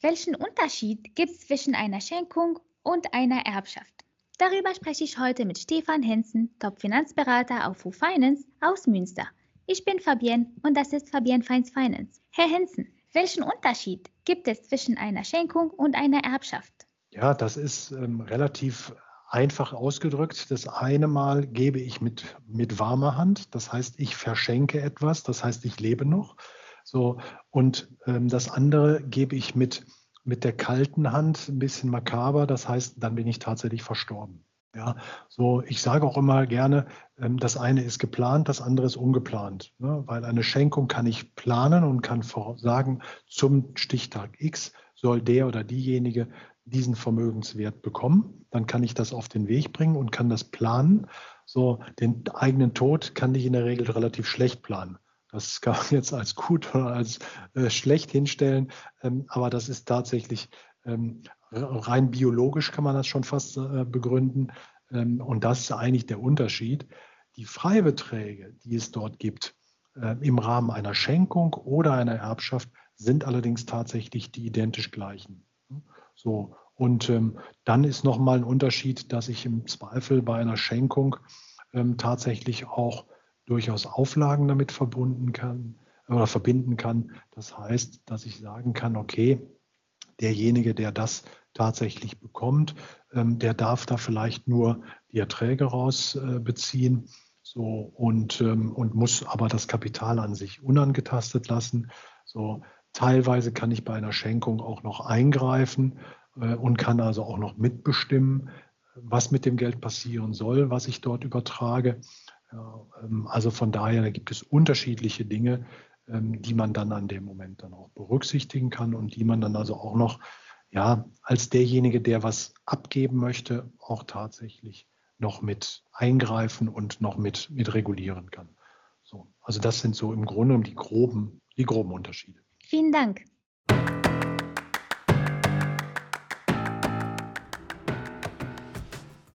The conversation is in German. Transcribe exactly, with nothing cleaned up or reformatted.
Welchen Unterschied gibt es zwischen einer Schenkung und einer Erbschaft? Darüber spreche ich heute mit Stefan Hensen, Top-Finanzberater auf U Finance aus Münster. Ich bin Fabienne und das ist Fabienne Feins Finance. Herr Hensen, welchen Unterschied gibt es zwischen einer Schenkung und einer Erbschaft? Ja, das ist ähm, relativ einfach ausgedrückt. Das eine Mal gebe ich mit, mit warmer Hand, das heißt, ich verschenke etwas, das heißt, ich lebe noch. So, und ähm, das andere gebe ich mit, mit der kalten Hand, ein bisschen makaber, das heißt, dann bin ich tatsächlich verstorben. Ja, so, ich sage auch immer gerne, ähm, das eine ist geplant, das andere ist ungeplant. Ne? Weil eine Schenkung kann ich planen und kann sagen, zum Stichtag X soll der oder diejenige diesen Vermögenswert bekommen. Dann kann ich das auf den Weg bringen und kann das planen. So, den eigenen Tod kann ich in der Regel relativ schlecht planen. Das kann man jetzt als gut oder als äh, schlecht hinstellen, ähm, aber das ist tatsächlich ähm, rein biologisch kann man das schon fast äh, begründen. Ähm, und das ist eigentlich der Unterschied. Die Freibeträge, die es dort gibt, äh, im Rahmen einer Schenkung oder einer Erbschaft, sind allerdings tatsächlich die identisch gleichen. So, und ähm, dann ist nochmal ein Unterschied, dass ich im Zweifel bei einer Schenkung ähm, tatsächlich auch durchaus Auflagen damit verbunden kann oder verbinden kann. Das heißt, dass ich sagen kann, okay, derjenige, der das tatsächlich bekommt, ähm, der darf da vielleicht nur die Erträge rausbeziehen, äh, so, und, ähm, und muss aber das Kapital an sich unangetastet lassen. So, teilweise kann ich bei einer Schenkung auch noch eingreifen äh, und kann also auch noch mitbestimmen, was mit dem Geld passieren soll, was ich dort übertrage. Ja, ähm, also von daher, da gibt es unterschiedliche Dinge, ähm, die man dann an dem Moment dann auch berücksichtigen kann und die man dann also auch noch, ja, als derjenige, der was abgeben möchte, auch tatsächlich noch mit eingreifen und noch mit, mit regulieren kann. So, also das sind so im Grunde die groben, die groben Unterschiede. Vielen Dank.